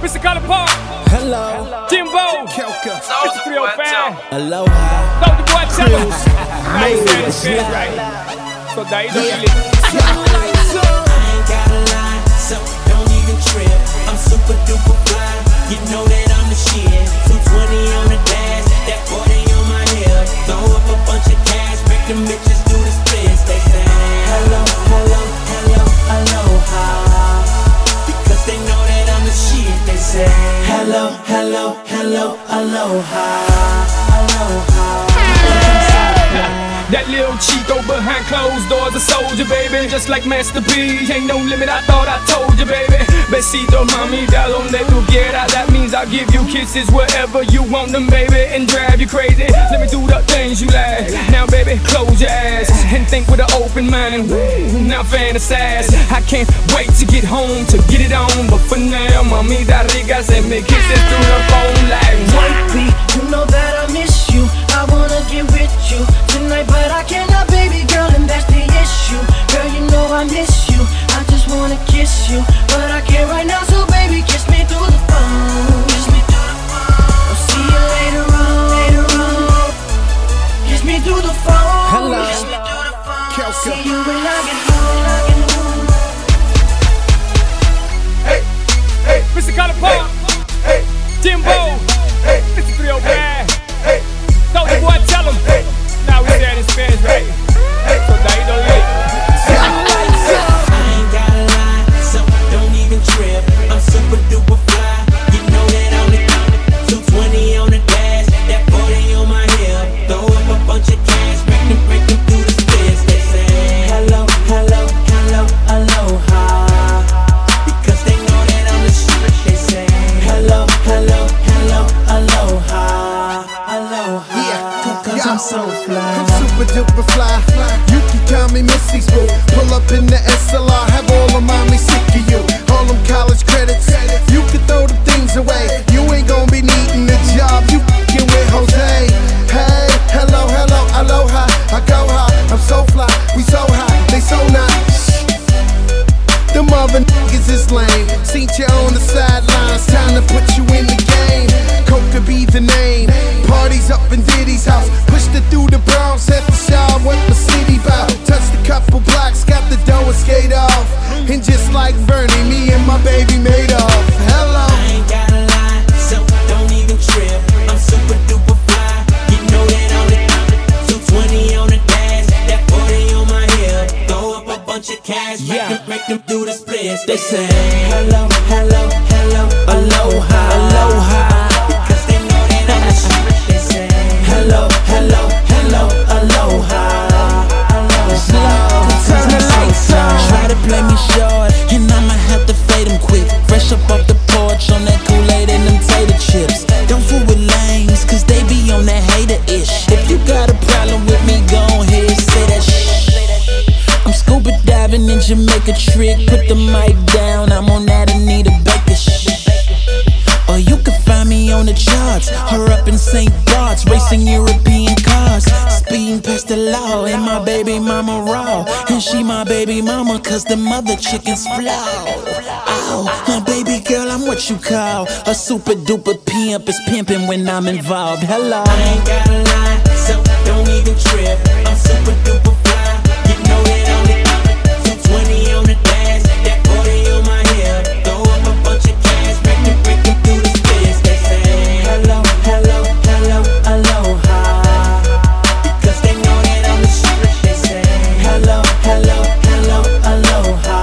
Mr. Color Park. Hello. Jimbo. Kelka. Mr. 305. Aloha. Soldier Boy, tell him. Nice man, it's fair, right? So that you don't really. I ain't gotta lie, so don't even trip. I'm super duper fly, you know that I'm the shit. 220 on the dash, that 40 on my hip. Throw up a bunch of cash, make them bitches do the splits. They say hello, hello, hello, aloha, because they know that I'm the shit. They say hello, hello, hello, aloha, aloha. That little Chico behind closed doors, a soldier, baby. Just like Master P, ain't no limit, I thought I told you, baby. Besito, mami, da donde tu quieras. That means I'll give you kisses wherever you want them, baby, and drive you crazy. Let me do the things you like. Now, baby, close your eyes and think with an open mind and woo, now fantasize. I can't wait to get home to get it on, but for now, mami, da rica, send me kisses through the phone like Wifey, you know that I miss you. I wanna get with you tonight, but I cannot, baby girl, and that's the issue. Girl, you know I miss you. I just wanna kiss you, but I can't right now, so baby, kiss me through the phone. Kiss me through the phone. I'll see you later on, later on. Kiss me through the phone. Hello. Kiss me through the phone. Kelka. See you when I get home. hey, hey, Mr. Color Park. Hey, Jimbo. Mr. 305. Soldier Boy, tell him. Now we there in Spanish, right? So now you don't leave. I ain't gotta lie, so don't even trip. I'm super duper fly, you know that I'm the 220 on the dash, that 40 on my hip. Throw up a bunch of cash, break them through the splits. They say hello, hello, hello, aloha, because they know that I'm the shit. They say hello, hello, hello, aloha, aloha. Cause I'm so fly. I'm super duper fly. You can call me Missy's boo. Pull up in the SLR, have all of mommy sick of you. All them college credits, you can throw the things away. You ain't gonna be needing a job. You f***ing with Jose. Hey, hello, hello, aloha. I go high, I'm so fly. We so high, they so nice. Them other niggas is lame. Seen you on the sidelines, time to put you in the game. Coke could be the name. Parties up in Diddy's house. Pushed it through the Bronx, at the shop, what my city bout. Touched a couple blocks, got the dough and skate off. And just like Bernie, me and my baby made off. Hello. I ain't gotta lie, so don't even trip. I'm super duper fly, you know that I'm the 220 on the dash, that 40 on my hip. Throw up a bunch of cash, make them do the splits. They say hello, hello, hello, aloha, aloha, because they know that I'm the shit. They say hello, hello, hello, aloha, aloha. Turn the lights on. Try to play me short, and I'ma have to fade him quick. Fresh up off the porch on that Kool-Aid and them tater chips. Don't fool with lames, cause they be on that hater-ish. If you got a problem with me, go ahead, say that shh. I'm scuba diving in Jamaica trick. Put the mic down, I'm on that Anita Baker shh. Or you can find me on the charts, or up in St. Bart's, racing European cars, speeding past the law, and my baby mama raw, and she my baby mama, cause the mother chicken's flawed. Ow, my baby girl, I'm what you call a super duper pimp, is pimping when I'm involved. Hello. I ain't gotta lie, so don't even trip. I'm super duper fly, you know that I'm the 220 on the dash, that 40 on my hip. Throw up a bunch of cash, break them through the splits. They say hello, hello, hello, aloha, because they know that I'm the shit. They say hello, hello, hello, aloha,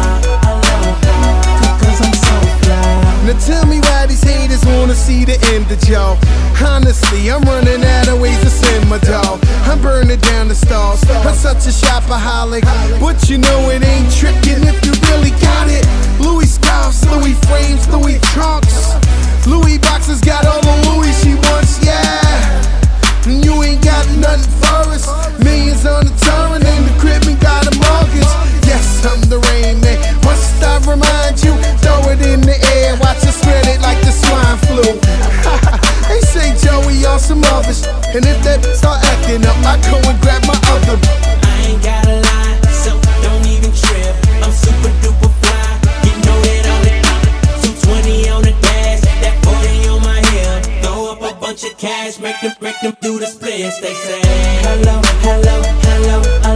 aloha, cause I'm so fly. Now tell me why these haters wanna see the end of y'all. Honestly, I'm running out of ways to send my dog. I'm burning down the stalls. I'm such a shopaholic, but you know it ain't tricking if you really got it. Louis scarves, Louis frames, Louis trunks, Louis boxes, got all the Louis she wants, yeah. And you ain't got nothing for us. Millions on the torrent and the crib and got a mortgage. Yes, I'm the rain man. Must I remind you? Throw it in the air, watch it spread it like the swine flu. They say Joey on some others, and if that start acting up, I go and grab my other. I ain't gotta lie, so don't even trip. I'm super duper this they say. Hello, hello, hello,